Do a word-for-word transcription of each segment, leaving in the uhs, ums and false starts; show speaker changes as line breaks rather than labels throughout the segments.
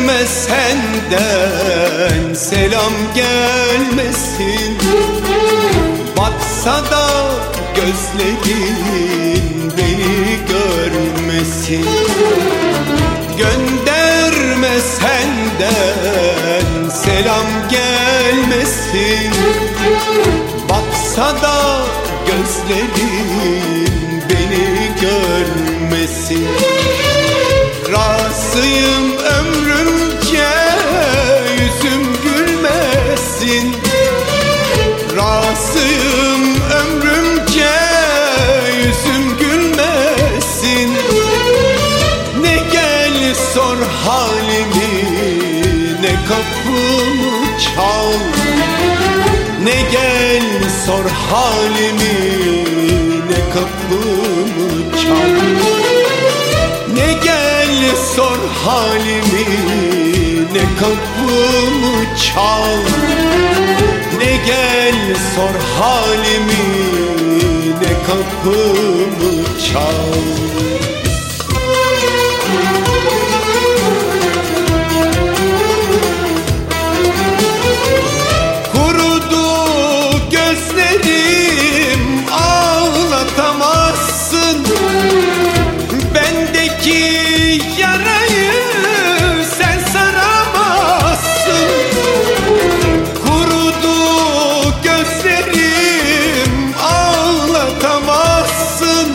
Gönderme senden selam gelmesin. Batsa da gözlerin beni görmesin. Gönderme senden selam gelmesin. Batsa da gözlerin beni görmesin. Razıyım ömrümce yüzüm gülmesin. Razıyım ömrümce yüzüm gülmesin. Ne gel sor halimi, ne kapımı çal. Ne gel sor halimi, ne kapımı çal. Ne gel sor halimi, ne kapımı çal. Ne gel sor halimi, ne kapımı çal. Kurudu gözlerim, ağlatamazsın. Bendeki yarayı sen saramazsın. Kurudu gözlerim, ağlatamazsın.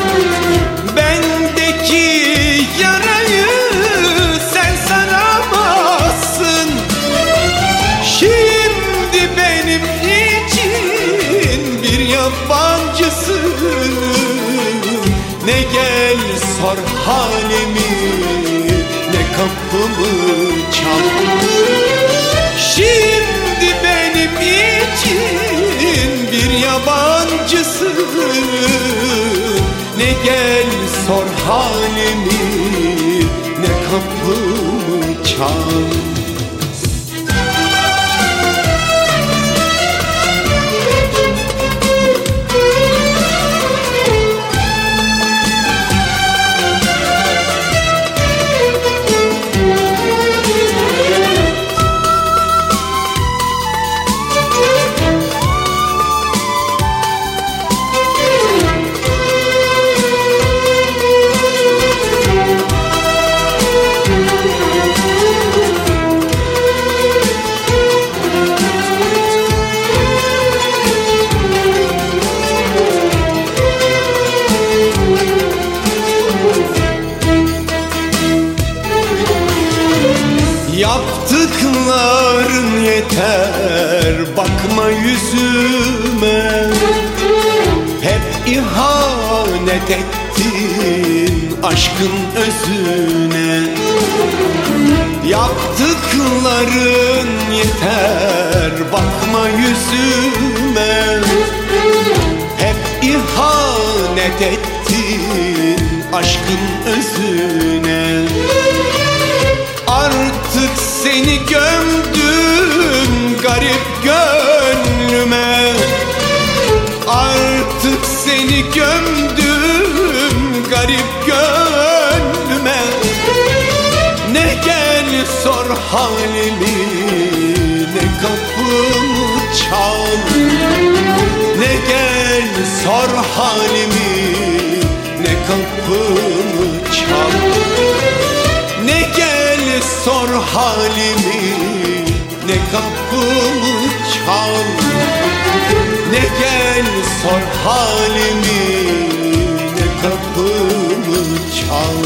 Bendeki yarayı sen saramazsın. Şimdi benim için bir yabancısın. Ne gel sor halimi, ne kapımı çal. Şimdi benim için bir yabancısın. Ne gel sor halimi, ne kapımı çal. Yaptıkların yeter, bakma yüzüme. Hep ihanet ettin aşkın özüne. Yaptıkların yeter, bakma yüzüme. Hep ihanet ettin aşkın özüne. Artık seni gömdüm garip gönlüme. Artık seni gömdüm garip gönlüme. Ne gel sor halimi, ne kapımı çal. Ne gel sor halimi, ne kapımı çal. Ne gel sor halimi, ne kapımı çal. Ne gel sor halimi, ne kapımı çal.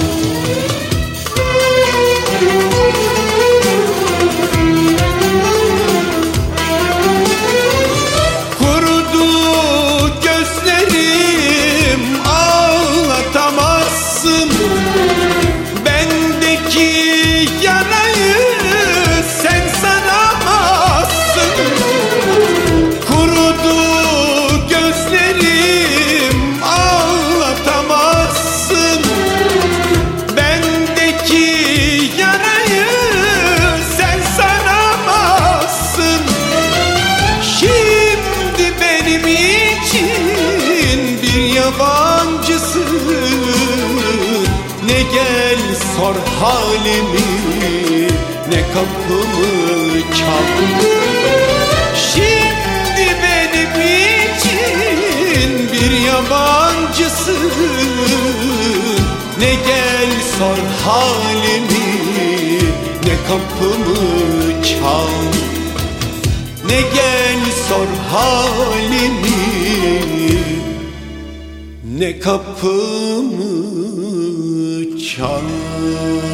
Kurudu gözlerim, ağlatamazsın. Bendeki yarayı sen saramazsın. Kurudu gözlerim, ağlatamazsın. Bendeki yarayı sen saramazsın. Şimdi benim için bir yabancısın. Ne gel sor halimi, kapımı çal. Şimdi benim için bir yabancısın. Ne gel sor halimi, ne kapımı çal. Ne gel sor halimi, ne kapımı çal.